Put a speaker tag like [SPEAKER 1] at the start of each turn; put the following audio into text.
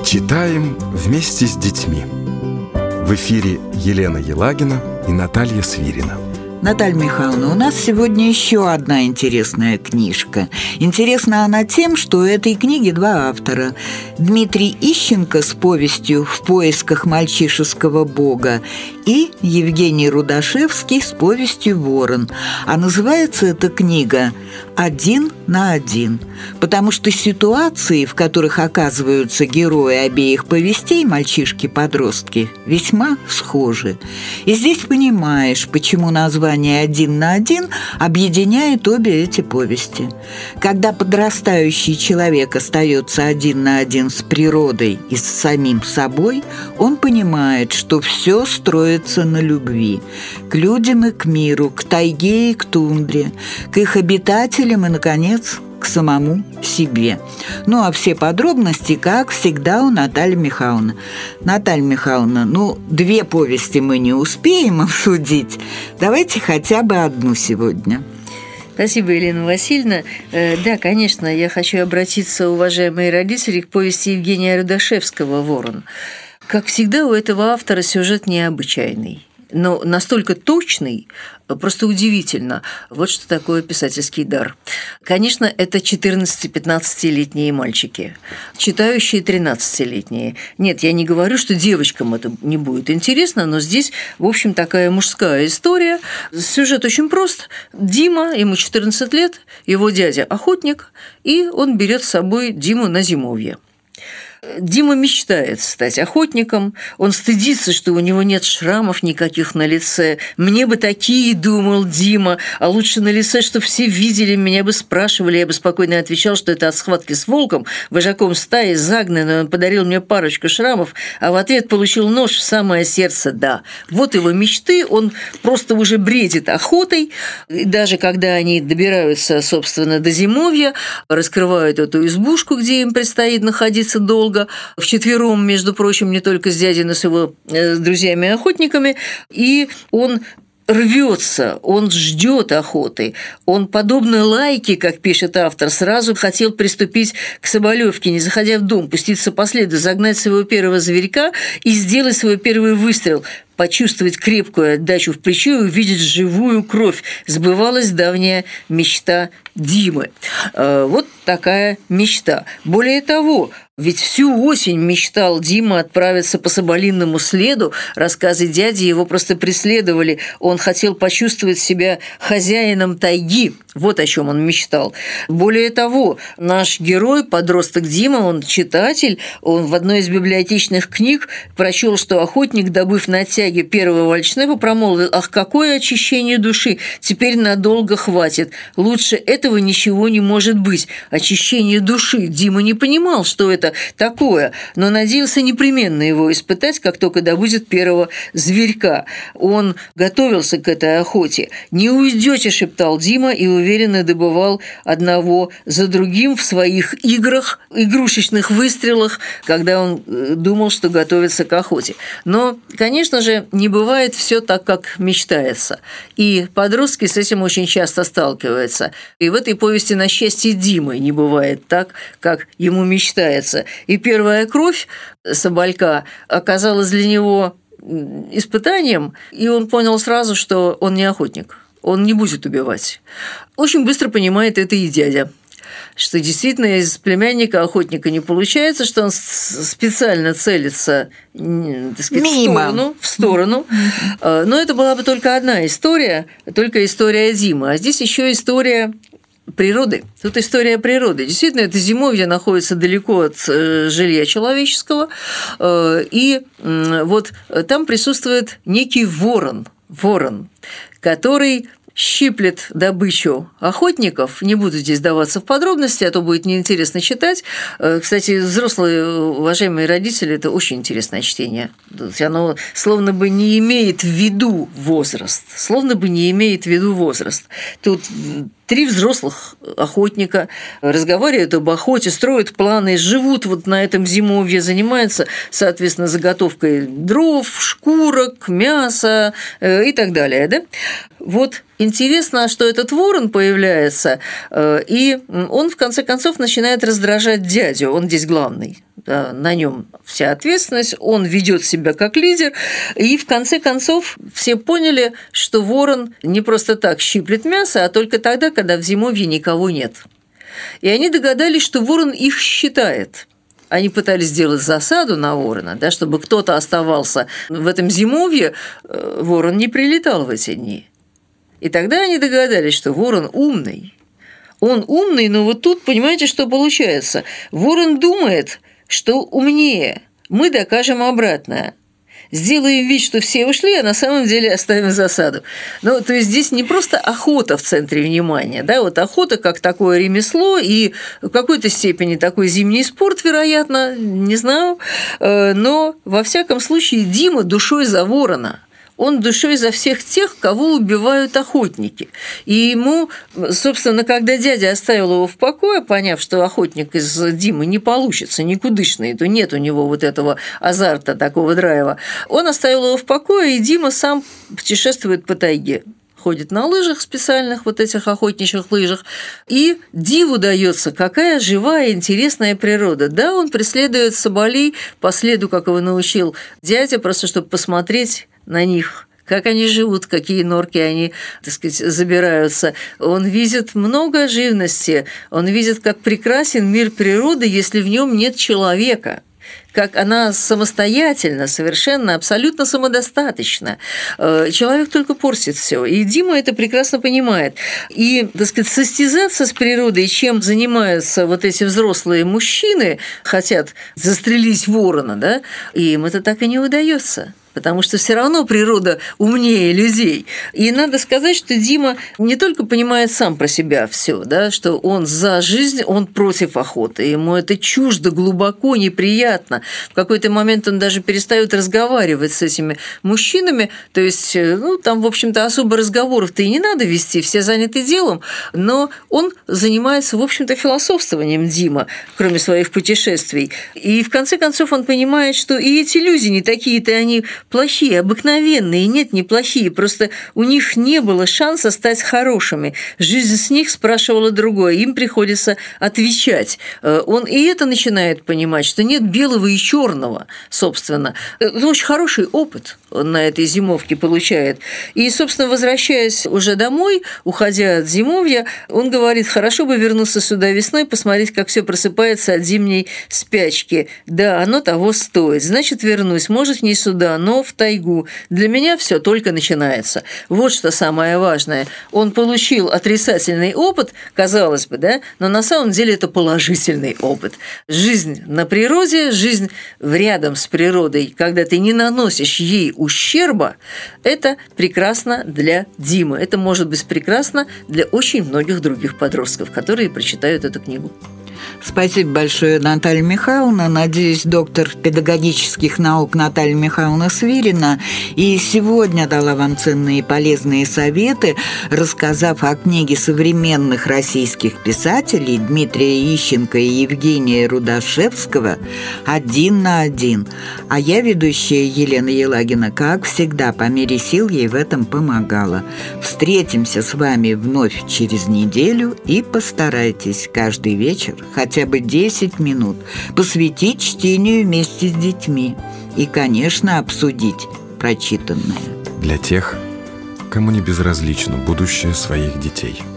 [SPEAKER 1] Читаем вместе с детьми. В эфире Елена Елагина и Наталья Свирина.
[SPEAKER 2] Наталья Михайловна, у нас сегодня еще одна интересная книжка. Интересна она тем, что у этой книги два автора. Дмитрий Ищенко с повестью «В поисках мальчишеского бога» и Евгений Рудашевский с повестью «Ворон». А называется эта книга «Один на один», потому что ситуации, в которых оказываются герои обеих повестей, мальчишки-подростки, весьма схожи. И здесь понимаешь, почему название «Один на один» объединяет обе эти повести. Когда подрастающий человек остается один на один с природой и с самим собой, он понимает, что все строится на любви. К людям и к миру, к тайге и к тундре, к их обитателям и, наконец, к самому себе. Ну, а все подробности, как всегда, у Натальи Михайловны. Наталья Михайловна, две повести мы не успеем обсудить. Давайте хотя бы одну сегодня.
[SPEAKER 3] Спасибо, Елена Васильевна. Да, конечно, я хочу обратиться, уважаемые родители, к повести Евгения Рудашевского «Ворон». Как всегда, у этого автора сюжет необычайный, но настолько точный, просто удивительно. Вот что такое писательский дар. Конечно, это 14-15-летние мальчики, читающие 13-летние. Нет, я не говорю, что девочкам это не будет интересно, но здесь, в общем, такая мужская история. Сюжет очень прост. Дима, ему 14 лет, его дядя охотник, и он берет с собой Диму на зимовье. Дима мечтает стать охотником, он стыдится, что у него нет шрамов никаких на лице. «Мне бы такие, — думал Дима, — а лучше на лице, что все видели, меня бы спрашивали, я бы спокойно отвечал, что это от схватки с волком, вожаком стаи, загнанный, он подарил мне парочку шрамов, а в ответ получил нож в самое сердце, да». Вот его мечты, он просто уже бредит охотой, и даже когда они добираются, собственно, до зимовья, раскрывают эту избушку, где им предстоит находиться долго, вчетвером, между прочим, не только с дядей, но с его друзьями-охотниками, и он рвется, он ждет охоты. Он, подобно лайке, как пишет автор, сразу хотел приступить к Соболевке, не заходя в дом, пуститься по следу, загнать своего первого зверька и сделать свой первый выстрел, почувствовать крепкую отдачу в плечо и увидеть живую кровь. Сбывалась давняя мечта Димы. Вот такая мечта. Более того, ведь всю осень мечтал Дима отправиться по соболиному следу. Рассказы дяди его просто преследовали. Он хотел почувствовать себя хозяином тайги. Вот о чем он мечтал. Более того, наш герой, подросток Дима, он читатель, он в одной из библиотечных книг прочел, что охотник, добыв на тяге первого вальшнепа, промолвил: «Ах, какое очищение души! Теперь надолго хватит. Лучше этого ничего не может быть. Очищение души». Дима не понимал, что это такое, но надеялся непременно его испытать, как только добудет первого зверька. Он готовился к этой охоте. «Не уйдете», — шептал Дима, и уверенно добывал одного за другим в своих играх, игрушечных выстрелах, когда он думал, что готовится к охоте. Но, конечно же, не бывает все так, как мечтается. И подростки с этим очень часто сталкиваются. И в этой повести, на счастье Димы, не бывает так, как ему мечтается. И первая кровь Соболька оказалась для него испытанием, и он понял сразу, что он не охотник. Он не будет убивать. Очень быстро понимает это и дядя, что действительно из племянника охотника не получается, что он специально целится, так сказать, в сторону. Но это была бы только одна история, только история Димы. А здесь еще история природы. Тут история природы. Действительно, это зимовье находится далеко от жилья человеческого, и вот там присутствует некий ворон, который щиплет добычу охотников. Не буду здесь даваться в подробности, а то будет неинтересно читать. Кстати, взрослые, уважаемые родители, это очень интересное чтение. Оно словно бы не имеет в виду возраст. Тут 3 взрослых охотника разговаривают об охоте, строят планы, живут вот на этом зимовье, занимаются, соответственно, заготовкой дров, шкурок, мяса и так далее. Да? Вот интересно, что этот ворон появляется, и он, в конце концов, начинает раздражать дядю, он здесь главный. на нем вся ответственность, он ведет себя как лидер, и в конце концов все поняли, что ворон не просто так щиплет мясо, а только тогда, когда в зимовье никого нет. И они догадались, что ворон их считает. Они пытались сделать засаду на ворона, да, чтобы кто-то оставался в этом зимовье, ворон не прилетал в эти дни. И тогда они догадались, что ворон умный. Он умный, но вот тут, понимаете, что получается? Ворон думает, что умнее. Мы докажем обратное. Сделаем вид, что все ушли, а на самом деле оставим засаду. Ну, то есть здесь не просто охота в центре внимания, да, вот охота как такое ремесло и в какой-то степени такой зимний спорт, вероятно, не знаю, но во всяком случае Дима душой за ворона. Он душой за всех тех, кого убивают охотники. И ему, собственно, когда дядя оставил его в покое, поняв, что охотник из Димы не получится, никудышный, то нет у него вот этого азарта, такого драйва, он оставил его в покое, и Дима сам путешествует по тайге. Ходит на лыжах специальных, вот этих охотничьих лыжах, и диву дается, какая живая, интересная природа. Да, он преследует соболей по следу, как его научил дядя, просто чтобы посмотреть на них, как они живут, какие норки они, так сказать, забираются. Он видит много живности, он видит, как прекрасен мир природы, если в нем нет человека, как она самостоятельна, совершенно, абсолютно самодостаточна. Человек только портит все, и Дима это прекрасно понимает. И, так сказать, состязаться с природой, чем занимаются вот эти взрослые мужчины, хотят застрелить ворона, да, и им это так и не удается. Потому что все равно природа умнее людей. И надо сказать, что Дима не только понимает сам про себя все, да, что он за жизнь, он против охоты. Ему это чуждо, глубоко, неприятно. В какой-то момент он даже перестает разговаривать с этими мужчинами. То есть, ну, там, в общем-то, особо разговоров-то и не надо вести, все заняты делом. Но он занимается, в общем-то, философствованием, Дима, кроме своих путешествий. И в конце концов он понимает, что и эти люди не такие-то они плохие, обыкновенные, нет, не плохие, просто у них не было шанса стать хорошими. Жизнь с них спрашивала другое, им приходится отвечать. Он и это начинает понимать, что нет белого и черного, собственно. Это очень хороший опыт он на этой зимовке получает. И, собственно, возвращаясь уже домой, уходя от зимовья, он говорит, хорошо бы вернуться сюда весной, посмотреть, как все просыпается от зимней спячки. Да, оно того стоит. Значит, вернусь, может, не сюда, но в тайгу. Для меня все только начинается. Вот что самое важное. Он получил отрицательный опыт, казалось бы, да, но на самом деле это положительный опыт. Жизнь на природе, жизнь рядом с природой, когда ты не наносишь ей ущерба, это прекрасно для Димы. Это может быть прекрасно для очень многих других подростков, которые прочитают эту книгу.
[SPEAKER 2] Спасибо большое, Наталья Михайловна. Надеюсь, доктор педагогических наук Наталья Михайловна Свирина и сегодня дала вам ценные и полезные советы, рассказав о книге современных российских писателей Дмитрия Ищенко и Евгения Рудашевского «Один на один». А я, ведущая Елена Елагина, как всегда, по мере сил ей в этом помогала. Встретимся с вами вновь через неделю и постарайтесь каждый вечер хотя бы 10 минут посвятить чтению вместе с детьми и, конечно, обсудить прочитанное.
[SPEAKER 1] Для тех, кому не безразлично будущее своих детей.